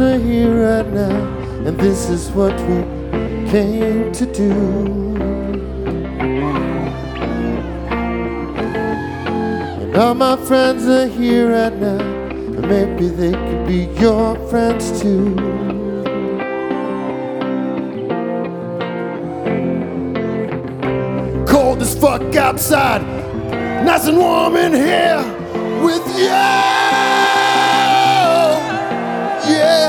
are here right now, and this is what we came to do. And all my friends are here right now, and maybe they could be your friends too. Cold as fuck outside, nice and warm in here with you.